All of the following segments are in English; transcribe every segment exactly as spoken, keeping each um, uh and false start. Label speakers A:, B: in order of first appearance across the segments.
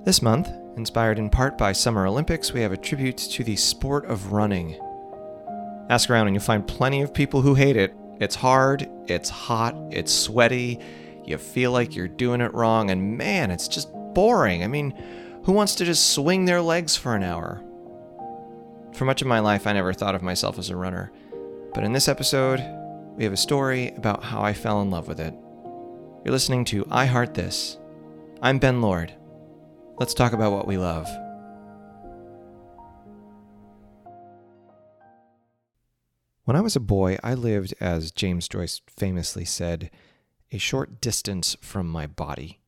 A: This month, inspired in part by Summer Olympics, we have a tribute to the sport of running. Ask around and you'll find plenty of people who hate it. It's hard, it's hot, it's sweaty, you feel like you're doing it wrong, and man, it's just boring. I mean, who wants to just swing their legs for an hour? For much of my life, I never thought of myself as a runner. But in this episode, we have a story about how I fell in love with it. You're listening to I Heart This. I'm Ben Lord. Let's talk about what we love. When I was a boy, I lived, as James Joyce famously said, a short distance from my body.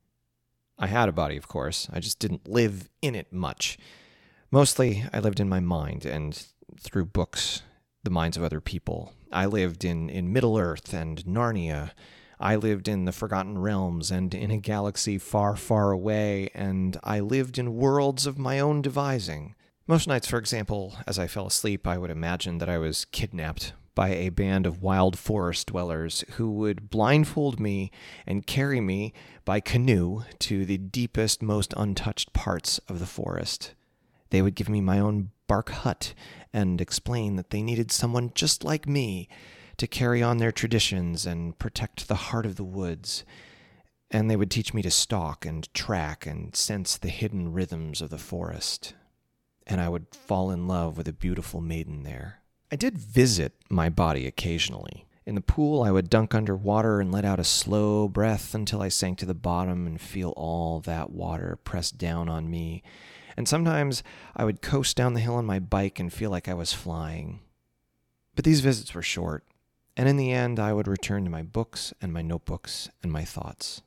A: I had a body, of course. I just didn't live in it much. Mostly, I lived in my mind and through books, the minds of other people. I lived in, in Middle-earth and Narnia. I lived in the Forgotten Realms and in a galaxy far, far away, and I lived in worlds of my own devising. Most nights, for example, as I fell asleep, I would imagine that I was kidnapped by a band of wild forest dwellers who would blindfold me and carry me by canoe to the deepest, most untouched parts of the forest. They would give me my own bark hut and explain that they needed someone just like me to carry on their traditions and protect the heart of the woods. And they would teach me to stalk and track and sense the hidden rhythms of the forest. And I would fall in love with a beautiful maiden there. I did visit my body occasionally. In the pool, I would dunk underwater and let out a slow breath until I sank to the bottom and feel all that water press down on me. And sometimes I would coast down the hill on my bike and feel like I was flying. But these visits were short. And in the end, I would return to my books and my notebooks and my thoughts.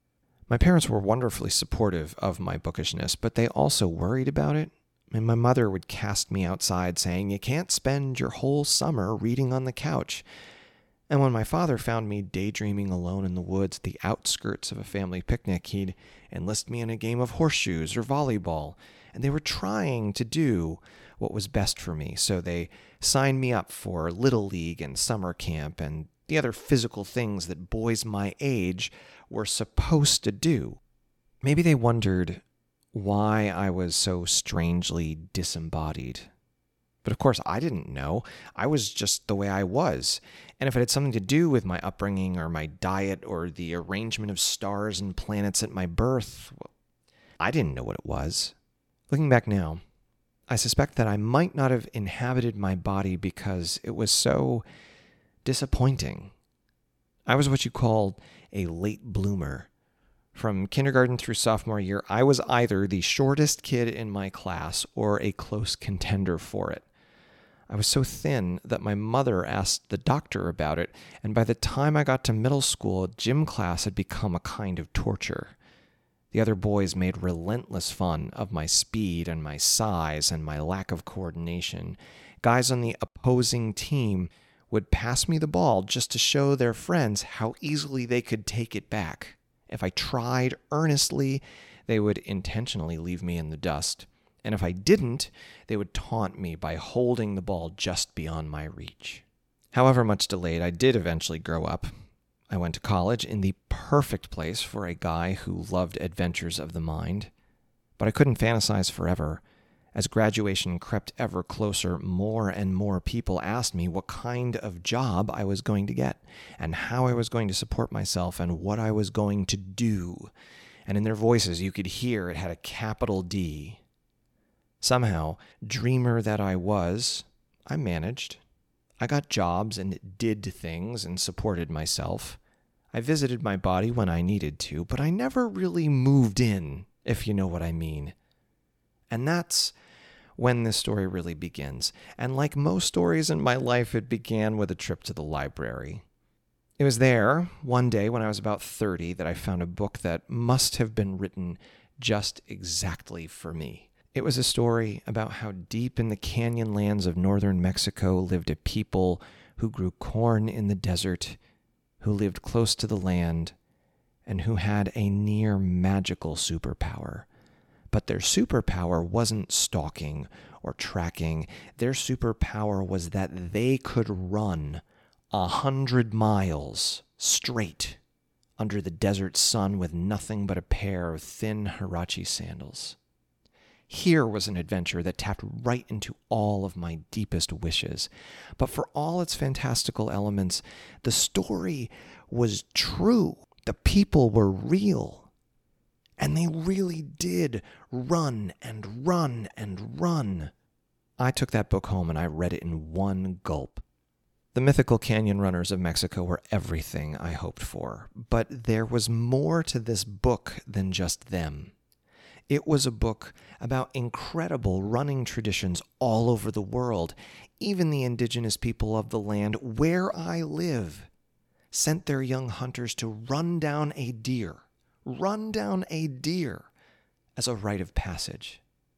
A: My parents were wonderfully supportive of my bookishness, but they also worried about it. And my mother would cast me outside saying, "You can't spend your whole summer reading on the couch." And when my father found me daydreaming alone in the woods at the outskirts of a family picnic, he'd enlist me in a game of horseshoes or volleyball. And they were trying to do what was best for me, so they signed me up for Little League and summer camp and the other physical things that boys my age were supposed to do. Maybe they wondered why I was so strangely disembodied. But of course, I didn't know. I was just the way I was. And if it had something to do with my upbringing or my diet or the arrangement of stars and planets at my birth, well, I didn't know what it was. Looking back now, I suspect that I might not have inhabited my body because it was so disappointing. I was what you call a late bloomer. From kindergarten through sophomore year, I was either the shortest kid in my class or a close contender for it. I was so thin that my mother asked the doctor about it, and by the time I got to middle school, gym class had become a kind of torture. The other boys made relentless fun of my speed and my size and my lack of coordination. Guys on the opposing team would pass me the ball just to show their friends how easily they could take it back. If I tried earnestly, they would intentionally leave me in the dust. And if I didn't, they would taunt me by holding the ball just beyond my reach. However much delayed, I did eventually grow up. I went to college in the perfect place for a guy who loved adventures of the mind. But I couldn't fantasize forever. As graduation crept ever closer, more and more people asked me what kind of job I was going to get, and how I was going to support myself, and what I was going to do. And in their voices, you could hear it had a capital D. Somehow, dreamer that I was, I managed. I got jobs and did things and supported myself. I visited my body when I needed to, but I never really moved in, if you know what I mean. And that's when this story really begins. And like most stories in my life, it began with a trip to the library. It was there, one day when I was about thirty, that I found a book that must have been written just exactly for me. It was a story about how deep in the canyon lands of northern Mexico lived a people who grew corn in the desert, who lived close to the land, and who had a near magical superpower. But their superpower wasn't stalking or tracking. Their superpower was that they could run a hundred miles straight under the desert sun with nothing but a pair of thin Huarache sandals. Here was an adventure that tapped right into all of my deepest wishes. But for all its fantastical elements, the story was true. The people were real. And they really did run and run and run. I took that book home and I read it in one gulp. The mythical canyon runners of Mexico were everything I hoped for. But there was more to this book than just them. It was a book about incredible running traditions all over the world. Even the indigenous people of the land where I live sent their young hunters to run down a deer, run down a deer as a rite of passage.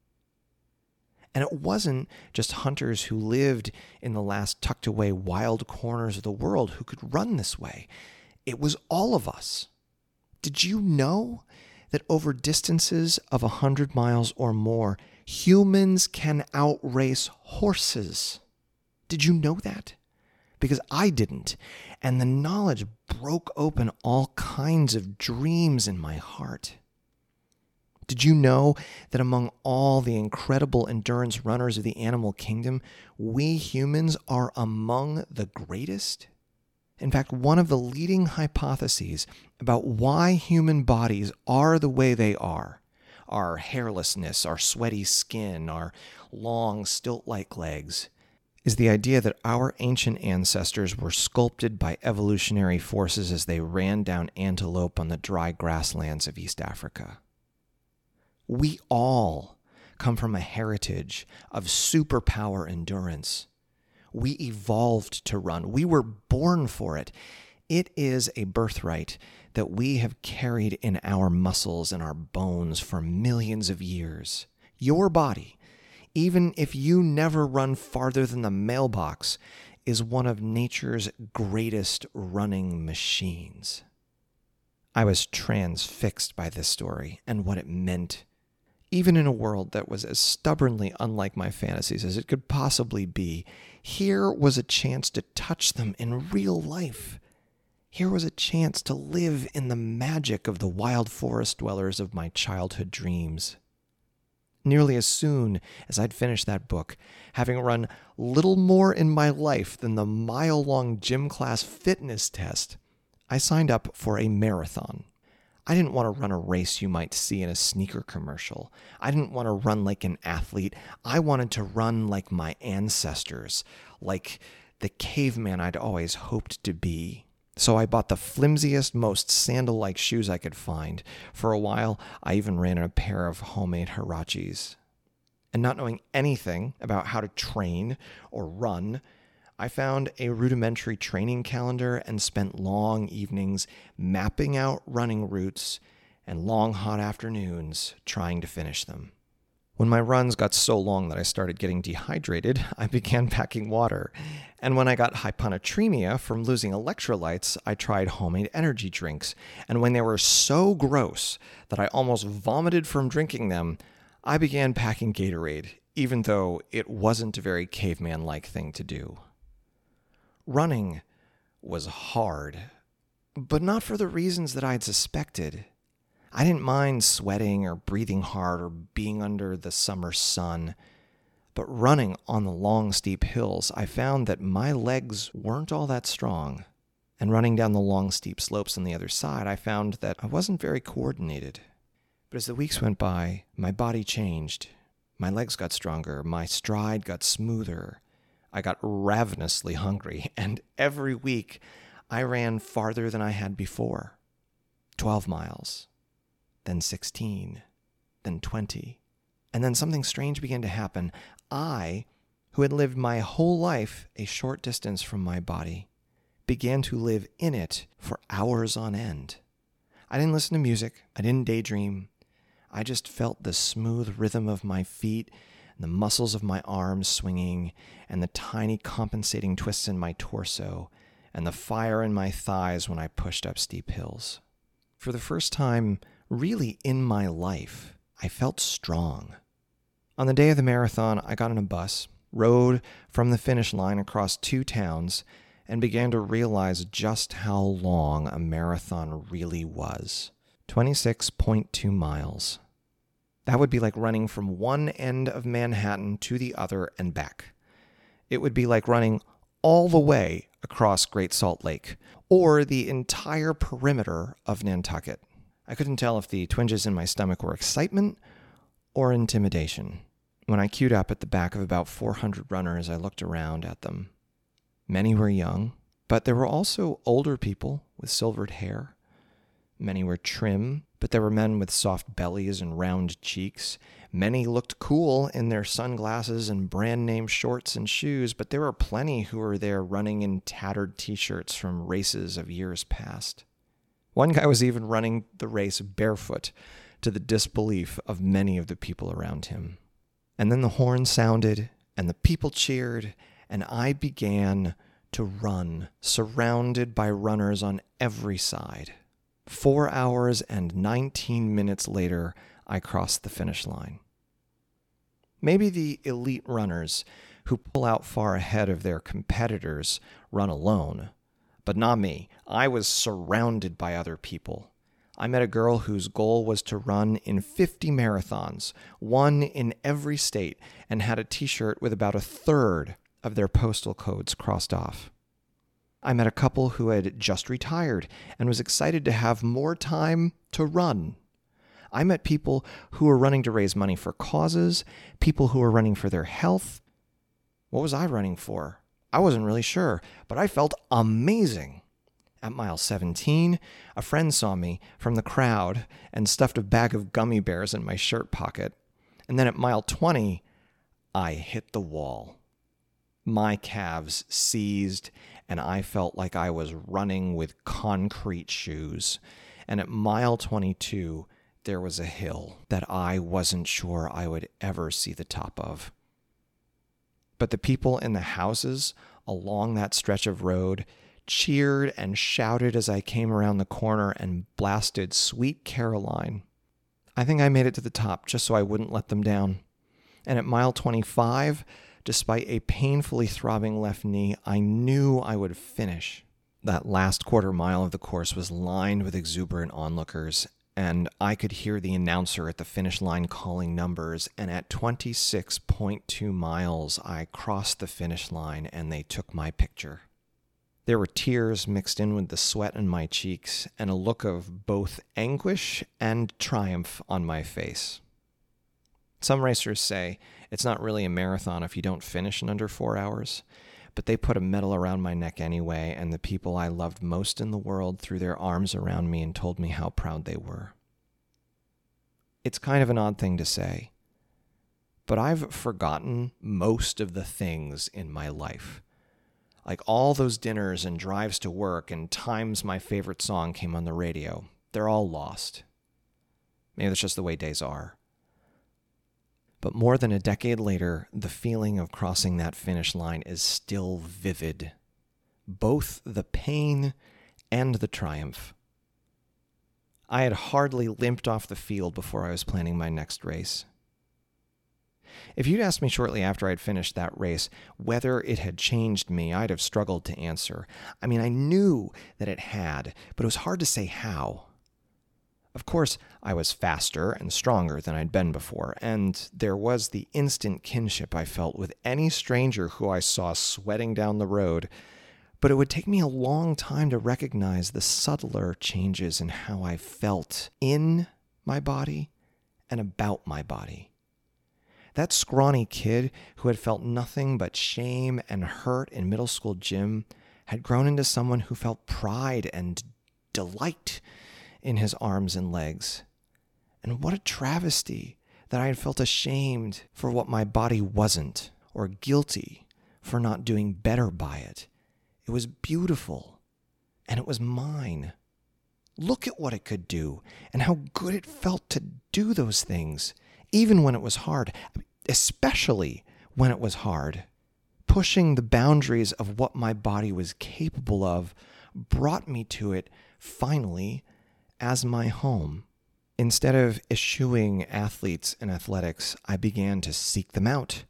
A: And it wasn't just hunters who lived in the last tucked away wild corners of the world who could run this way. It was all of us. Did you know that over distances of a hundred miles or more, humans can outrace horses? Did you know that? Because I didn't. And the knowledge broke open all kinds of dreams in my heart. Did you know that among all the incredible endurance runners of the animal kingdom, we humans are among the greatest? In fact, one of the leading hypotheses about why human bodies are the way they are, our hairlessness, our sweaty skin, our long stilt-like legs, is the idea that our ancient ancestors were sculpted by evolutionary forces as they ran down antelope on the dry grasslands of East Africa. We all come from a heritage of superpower endurance. We evolved to run. We were born for it. It is a birthright that we have carried in our muscles and our bones for millions of years. Your body, even if you never run farther than the mailbox, is one of nature's greatest running machines. I was transfixed by this story and what it meant. Even in a world that was as stubbornly unlike my fantasies as it could possibly be, here was a chance to touch them in real life. Here was a chance to live in the magic of the wild forest dwellers of my childhood dreams. Nearly as soon as I'd finished that book, having run little more in my life than the mile-long gym class fitness test, I signed up for a marathon. I didn't want to run a race you might see in a sneaker commercial. I didn't want to run like an athlete. I wanted to run like my ancestors, like the caveman I'd always hoped to be. So I bought the flimsiest, most sandal-like shoes I could find. For a while, I even ran in a pair of homemade Huaraches. And not knowing anything about how to train or run, I found a rudimentary training calendar and spent long evenings mapping out running routes and long hot afternoons trying to finish them. When my runs got so long that I started getting dehydrated, I began packing water. And when I got hyponatremia from losing electrolytes, I tried homemade energy drinks. And when they were so gross that I almost vomited from drinking them, I began packing Gatorade, even though it wasn't a very caveman-like thing to do. Running was hard, but not for the reasons that I'd suspected. I didn't mind sweating or breathing hard or being under the summer sun, but running on the long, steep hills, I found that my legs weren't all that strong. And running down the long, steep slopes on the other side, I found that I wasn't very coordinated. But as the weeks went by, my body changed. My legs got stronger, my stride got smoother. I got ravenously hungry, and every week I ran farther than I had before. Twelve miles, then sixteen, then twenty. And then something strange began to happen. I, who had lived my whole life a short distance from my body, began to live in it for hours on end. I didn't listen to music. I didn't daydream. I just felt the smooth rhythm of my feet, and the muscles of my arms swinging, and the tiny compensating twists in my torso, and the fire in my thighs when I pushed up steep hills. For the first time, really in my life, I felt strong. On the day of the marathon, I got on a bus, rode from the finish line across two towns, and began to realize just how long a marathon really was. twenty-six point two miles. That would be like running from one end of Manhattan to the other and back. It would be like running all the way across Great Salt Lake, or the entire perimeter of Nantucket. I couldn't tell if the twinges in my stomach were excitement or intimidation. When I queued up at the back of about four hundred runners, I looked around at them. Many were young, but there were also older people with silvered hair. Many were trim, but there were men with soft bellies and round cheeks. Many looked cool in their sunglasses and brand-name shorts and shoes, but there were plenty who were there running in tattered t-shirts from races of years past. One guy was even running the race barefoot, to the disbelief of many of the people around him. And then the horn sounded, and the people cheered, and I began to run, surrounded by runners on every side. Four hours and nineteen minutes later, I crossed the finish line. Maybe the elite runners who pull out far ahead of their competitors run alone, but not me. I was surrounded by other people. I met a girl whose goal was to run in fifty marathons, one in every state, and had a t-shirt with about a third of their postal codes crossed off. I met a couple who had just retired and was excited to have more time to run. I met people who were running to raise money for causes, people who were running for their health. What was I running for? I wasn't really sure, but I felt amazing. At mile seventeen, a friend saw me from the crowd and stuffed a bag of gummy bears in my shirt pocket. And then at mile twenty, I hit the wall. My calves seized, and I felt like I was running with concrete shoes. And at mile twenty-two, there was a hill that I wasn't sure I would ever see the top of. But the people in the houses along that stretch of road cheered and shouted as I came around the corner and blasted Sweet Caroline. I think I made it to the top just so I wouldn't let them down. And at mile twenty-five, despite a painfully throbbing left knee, I knew I would finish. That last quarter mile of the course was lined with exuberant onlookers, and I could hear the announcer at the finish line calling numbers, and at twenty-six point two miles, I crossed the finish line and they took my picture. There were tears mixed in with the sweat in my cheeks and a look of both anguish and triumph on my face. Some racers say it's not really a marathon if you don't finish in under four hours, but they put a medal around my neck anyway, and the people I loved most in the world threw their arms around me and told me how proud they were. It's kind of an odd thing to say, but I've forgotten most of the things in my life. Like all those dinners and drives to work and times my favorite song came on the radio. They're all lost. Maybe that's just the way days are. But more than a decade later, the feeling of crossing that finish line is still vivid. Both the pain and the triumph. I had hardly limped off the field before I was planning my next race. If you'd asked me shortly after I'd finished that race whether it had changed me, I'd have struggled to answer. I mean, I knew that it had, but it was hard to say how. Of course, I was faster and stronger than I'd been before, and there was the instant kinship I felt with any stranger who I saw sweating down the road, but it would take me a long time to recognize the subtler changes in how I felt in my body and about my body. That scrawny kid who had felt nothing but shame and hurt in middle school gym had grown into someone who felt pride and delight in his arms and legs. And what a travesty that I had felt ashamed for what my body wasn't, or guilty for not doing better by it. It was beautiful, and it was mine. Look at what it could do, and how good it felt to do those things, even when it was hard, especially when it was hard. Pushing the boundaries of what my body was capable of brought me to it, finally, as my home. Instead of eschewing athletes and athletics, I began to seek them out,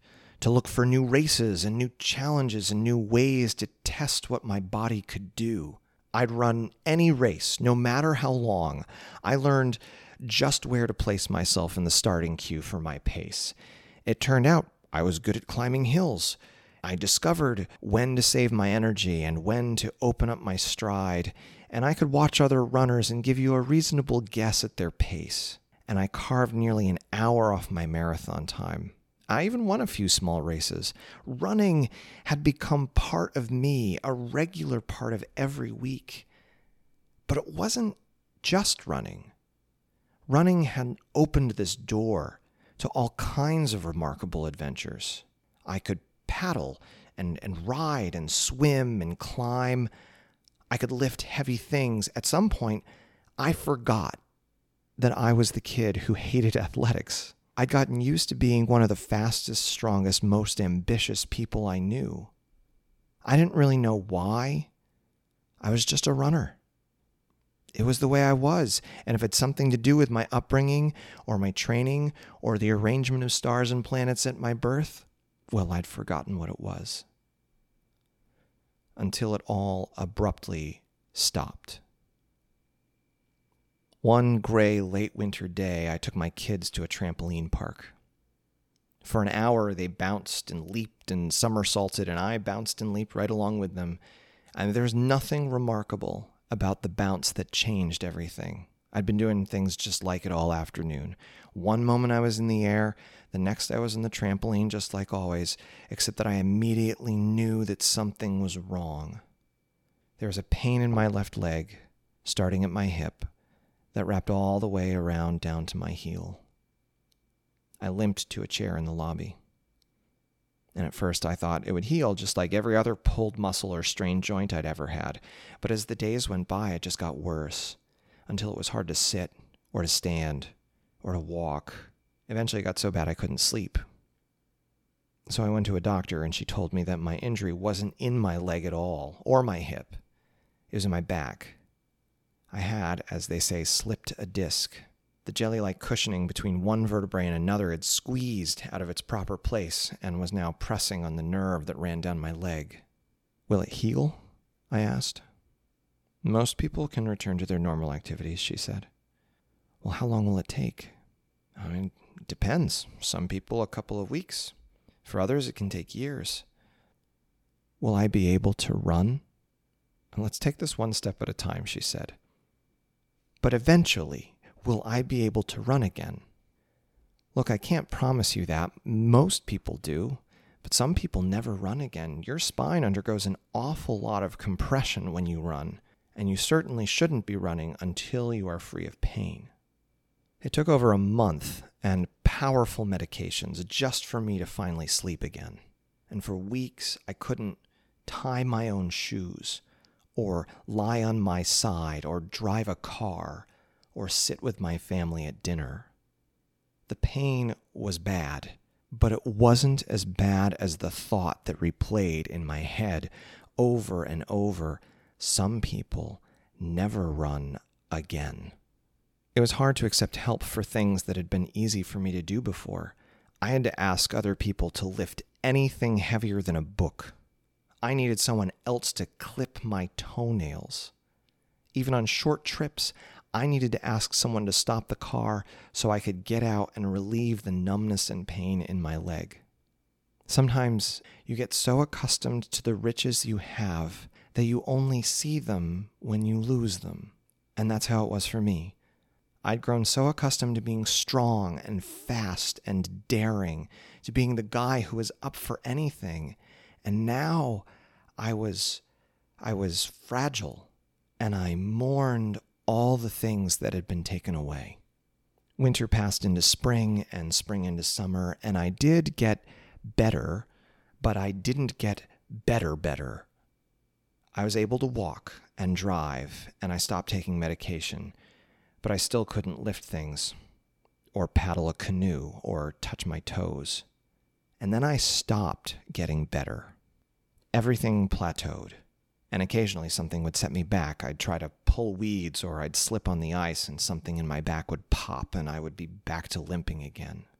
A: to look for new races and new challenges and new ways to test what my body could do. I'd run any race, no matter how long. I learned just where to place myself in the starting queue for my pace. It turned out I was good at climbing hills. I discovered when to save my energy and when to open up my stride, and I could watch other runners and give you a reasonable guess at their pace. And I carved nearly an hour off my marathon time. I even won a few small races. Running had become part of me, a regular part of every week. But it wasn't just running. Running had opened this door to all kinds of remarkable adventures. I could paddle and, and ride and swim and climb. I could lift heavy things. At some point, I forgot that I was the kid who hated athletics. I'd gotten used to being one of the fastest, strongest, most ambitious people I knew. I didn't really know why. I was just a runner. It was the way I was, and if it's something to do with my upbringing or my training or the arrangement of stars and planets at my birth, well, I'd forgotten what it was. Until it all abruptly stopped. One gray late winter day, I took my kids to a trampoline park. For an hour, they bounced and leaped and somersaulted, and I bounced and leaped right along with them. And there's nothing remarkable about the bounce that changed everything. I'd been doing things just like it all afternoon. One moment I was in the air, the next I was on the trampoline just like always, except that I immediately knew that something was wrong. There was a pain in my left leg, starting at my hip, that wrapped all the way around down to my heel. I limped to a chair in the lobby. And at first I thought it would heal just like every other pulled muscle or strained joint I'd ever had. But as the days went by, it just got worse, until it was hard to sit, or to stand, or to walk. Eventually it got so bad I couldn't sleep. So I went to a doctor, and she told me that my injury wasn't in my leg at all, or my hip. It was in my back. I had, as they say, slipped a disc. The jelly-like cushioning between one vertebrae and another had squeezed out of its proper place and was now pressing on the nerve that ran down my leg. Will it heal? I asked. Most people can return to their normal activities, she said. Well, how long will it take? I mean, it depends. Some people, a couple of weeks. For others, it can take years. Will I be able to run? And let's take this one step at a time, she said. But eventually, will I be able to run again? Look, I can't promise you that. Most people do, but some people never run again. Your spine undergoes an awful lot of compression when you run, and you certainly shouldn't be running until you are free of pain. It took over a month and powerful medications just for me to finally sleep again. And for weeks, I couldn't tie my own shoes, or lie on my side, or drive a car, or sit with my family at dinner. The pain was bad, but it wasn't as bad as the thought that replayed in my head over and over, some people never run again. It was hard to accept help for things that had been easy for me to do before. I had to ask other people to lift anything heavier than a book. I needed someone else to clip my toenails. Even on short trips, I needed to ask someone to stop the car so I could get out and relieve the numbness and pain in my leg. Sometimes you get so accustomed to the riches you have that you only see them when you lose them. And that's how it was for me. I'd grown so accustomed to being strong and fast and daring, to being the guy who was up for anything. And now I was, I was fragile, and I mourned all the things that had been taken away. Winter passed into spring, and spring into summer, and I did get better, but I didn't get better better. I was able to walk and drive, and I stopped taking medication, but I still couldn't lift things, or paddle a canoe, or touch my toes. And then I stopped getting better. Everything plateaued, and occasionally something would set me back. I'd try to pull weeds, or I'd slip on the ice and something in my back would pop and I would be back to limping again.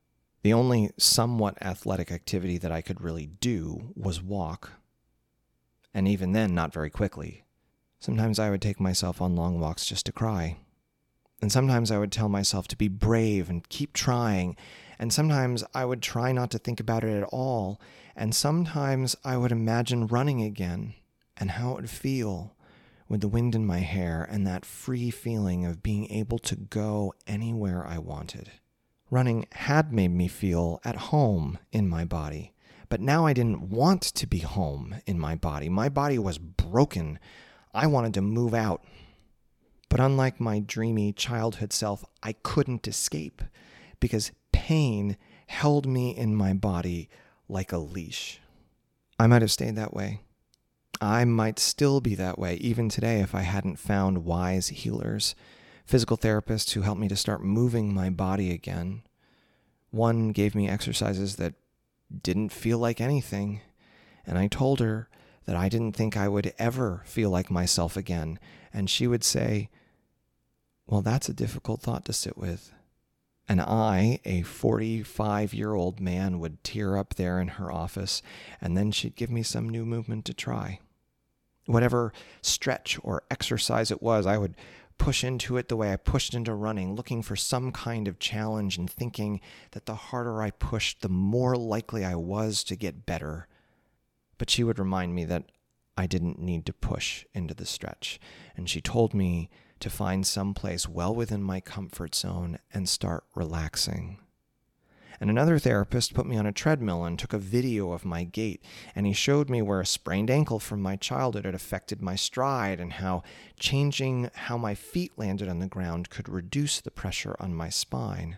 A: The only somewhat athletic activity that I could really do was walk, and even then not very quickly. Sometimes I would take myself on long walks just to cry. And sometimes I would tell myself to be brave and keep trying. And sometimes I would try not to think about it at all. And sometimes I would imagine running again and how it would feel with the wind in my hair and that free feeling of being able to go anywhere I wanted. Running had made me feel at home in my body. But now I didn't want to be home in my body. My body was broken. I wanted to move out. But unlike my dreamy childhood self, I couldn't escape because pain held me in my body like a leash. I might have stayed that way. I might still be that way even today if I hadn't found wise healers, physical therapists who helped me to start moving my body again. One gave me exercises that didn't feel like anything, and I told her that I didn't think I would ever feel like myself again, and she would say, "Well, that's a difficult thought to sit with." And I, a forty-five-year-old man, would tear up there in her office, and then she'd give me some new movement to try. Whatever stretch or exercise it was, I would push into it the way I pushed into running, looking for some kind of challenge and thinking that the harder I pushed, the more likely I was to get better. But she would remind me that I didn't need to push into the stretch, and she told me to find some place well within my comfort zone and start relaxing. And another therapist put me on a treadmill and took a video of my gait, and he showed me where a sprained ankle from my childhood had affected my stride and how changing how my feet landed on the ground could reduce the pressure on my spine.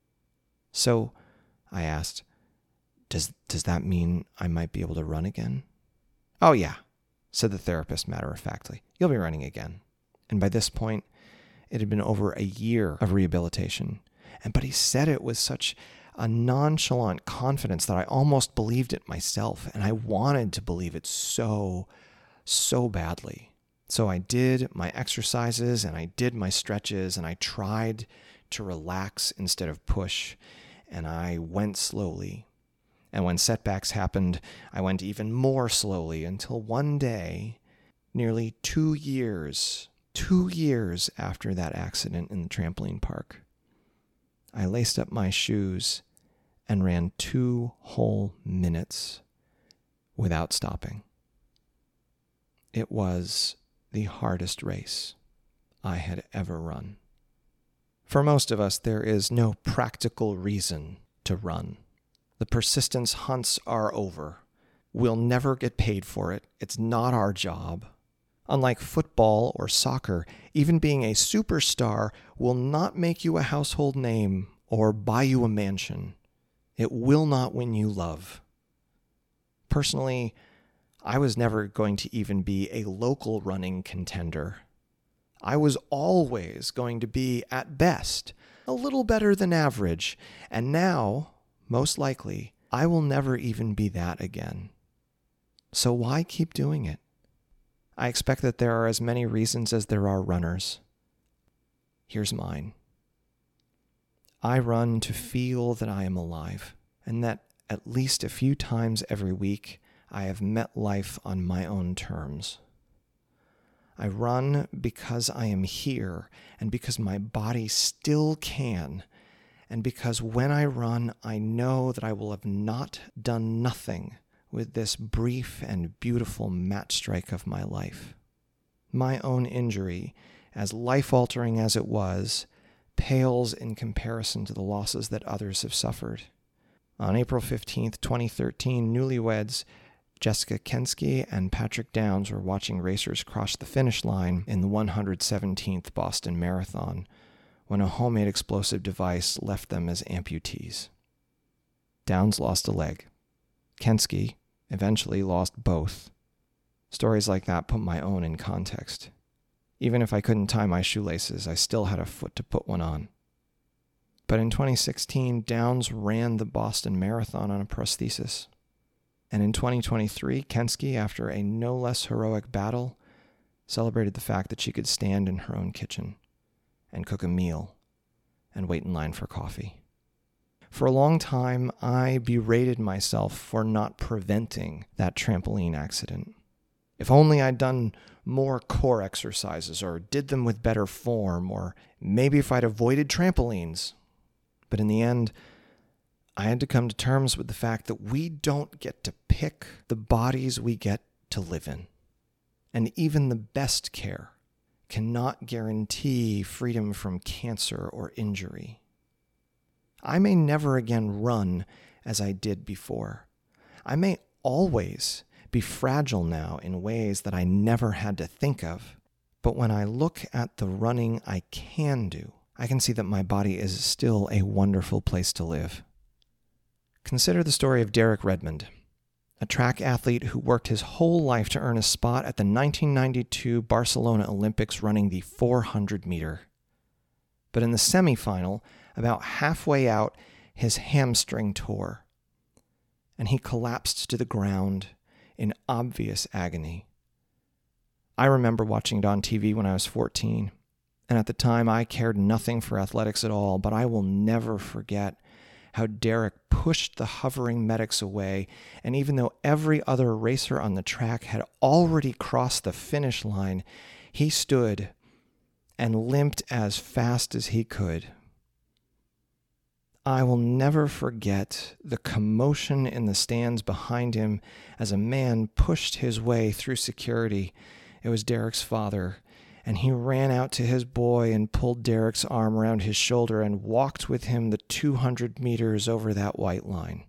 A: So, I asked, does, does that mean I might be able to run again? "Oh yeah," said the therapist matter-of-factly. "You'll be running again." And by this point, it had been over a year of rehabilitation. And but he said it with such a nonchalant confidence that I almost believed it myself. And I wanted to believe it so, so badly. So I did my exercises and I did my stretches and I tried to relax instead of push. And I went slowly. And when setbacks happened, I went even more slowly until one day, nearly two years Two years after that accident in the trampoline park, I laced up my shoes and ran two whole minutes without stopping. It was the hardest race I had ever run. For most of us, there is no practical reason to run. The persistence hunts are over. We'll never get paid for it. It's not our job. Unlike football or soccer, even being a superstar will not make you a household name or buy you a mansion. It will not win you love. Personally, I was never going to even be a local running contender. I was always going to be, at best, a little better than average, and now, most likely, I will never even be that again. So why keep doing it? I expect that there are as many reasons as there are runners. Here's mine. I run to feel that I am alive, and that at least a few times every week I have met life on my own terms. I run because I am here, and because my body still can, and because when I run, I know that I will have not done nothing with this brief and beautiful match strike of my life. My own injury, as life-altering as it was, pales in comparison to the losses that others have suffered. On April fifteenth, twenty thirteen, newlyweds Jessica Kensky and Patrick Downs were watching racers cross the finish line in the one hundred seventeenth Boston Marathon when a homemade explosive device left them as amputees. Downs lost a leg. Kensky eventually lost both. Stories like that put my own in context. Even if I couldn't tie my shoelaces, I still had a foot to put one on. But in twenty sixteen, Downs ran the Boston Marathon on a prosthesis. And in twenty twenty-three, Kensky, after a no less heroic battle, celebrated the fact that she could stand in her own kitchen and cook a meal and wait in line for coffee. For a long time, I berated myself for not preventing that trampoline accident. If only I'd done more core exercises or did them with better form, or maybe if I'd avoided trampolines. But in the end, I had to come to terms with the fact that we don't get to pick the bodies we get to live in. And even the best care cannot guarantee freedom from cancer or injury. I may never again run as I did before. I may always be fragile now in ways that I never had to think of. But when I look at the running I can do, I can see that my body is still a wonderful place to live. Consider the story of Derek Redmond, a track athlete who worked his whole life to earn a spot at the nineteen ninety-two Barcelona Olympics running the four hundred meter. But in the semifinal, about halfway out, his hamstring tore, and he collapsed to the ground in obvious agony. I remember watching it on T V when I was fourteen, and at the time I cared nothing for athletics at all, but I will never forget how Derek pushed the hovering medics away, and even though every other racer on the track had already crossed the finish line, he stood and limped as fast as he could. I will never forget the commotion in the stands behind him as a man pushed his way through security. It was Derek's father, and he ran out to his boy and pulled Derek's arm around his shoulder and walked with him the two hundred meters over that white line.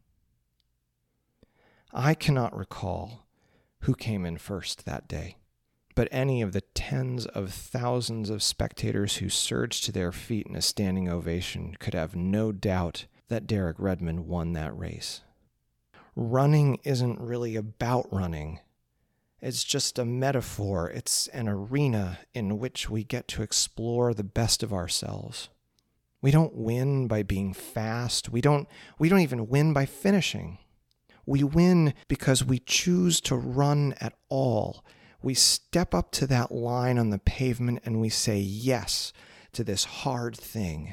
A: I cannot recall who came in first that day, but any of the tens of thousands of spectators who surged to their feet in a standing ovation could have no doubt that Derek Redmond won that race. Running isn't really about running. It's just a metaphor. It's an arena in which we get to explore the best of ourselves. We don't win by being fast. We don't, we don't even win by finishing. We win because we choose to run at all. We step up to that line on the pavement and we say yes to this hard thing.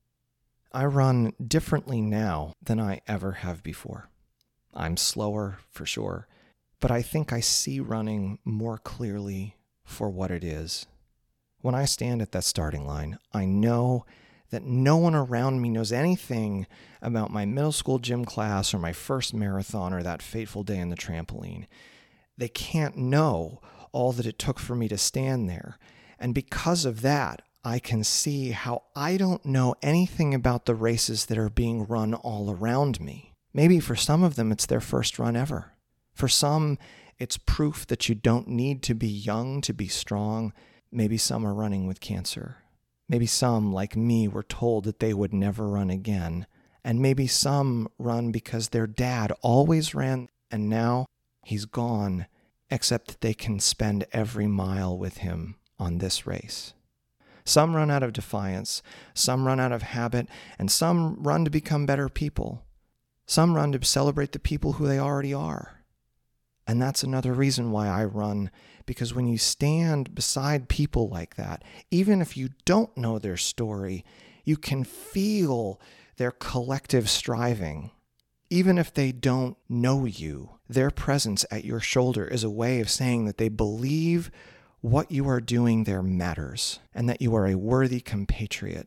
A: I run differently now than I ever have before. I'm slower, for sure, but I think I see running more clearly for what it is. When I stand at that starting line, I know that no one around me knows anything about my middle school gym class or my first marathon or that fateful day on the trampoline. They can't know all that it took for me to stand there. And because of that, I can see how I don't know anything about the races that are being run all around me. Maybe for some of them, it's their first run ever. For some, it's proof that you don't need to be young to be strong. Maybe some are running with cancer. Maybe some, like me, were told that they would never run again. And maybe some run because their dad always ran, and now he's gone, except that they can spend every mile with him on this race. Some run out of defiance, some run out of habit, and some run to become better people. Some run to celebrate the people who they already are. And that's another reason why I run, because when you stand beside people like that, even if you don't know their story, you can feel their collective striving. Even if they don't know you, their presence at your shoulder is a way of saying that they believe what you are doing there matters, and that you are a worthy compatriot.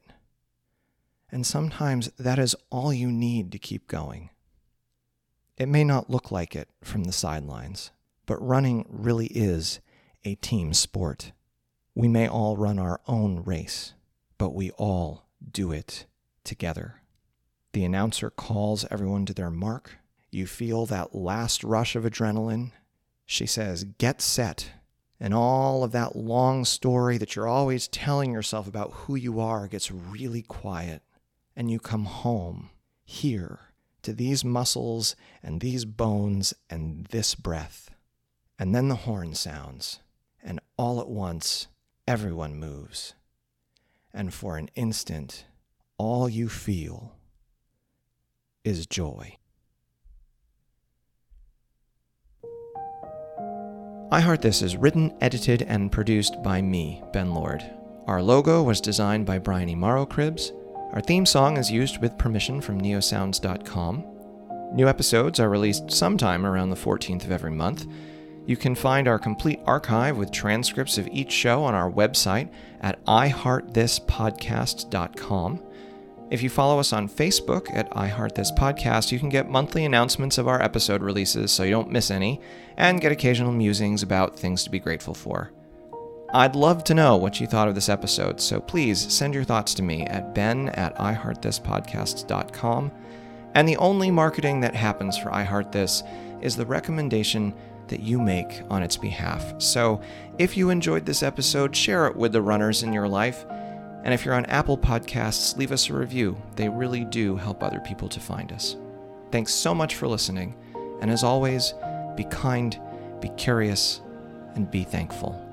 A: And sometimes that is all you need to keep going. It may not look like it from the sidelines, but running really is a team sport. We may all run our own race, but we all do it together. The announcer calls everyone to their mark. You feel that last rush of adrenaline. She says, "Get set." And all of that long story that you're always telling yourself about who you are gets really quiet. And you come home, here, to these muscles and these bones and this breath. And then the horn sounds, and all at once, everyone moves. And for an instant, all you feel is joy. I Heart This is written, edited, and produced by me, Ben Lord. Our logo was designed by Brian E. Morrow Cribs. Our theme song is used with permission from neosounds dot com. New episodes are released sometime around the fourteenth of every month. You can find our complete archive with transcripts of each show on our website at i heart this podcast dot com. If you follow us on Facebook at iHeartThisPodcast, you can get monthly announcements of our episode releases so you don't miss any, and get occasional musings about things to be grateful for. I'd love to know what you thought of this episode, so please send your thoughts to me at ben at i heart this podcast dot com. And the only marketing that happens for iHeartThis is the recommendation that you make on its behalf. So if you enjoyed this episode, share it with the runners in your life. And if you're on Apple Podcasts, leave us a review. They really do help other people to find us. Thanks so much for listening. And as always, be kind, be curious, and be thankful.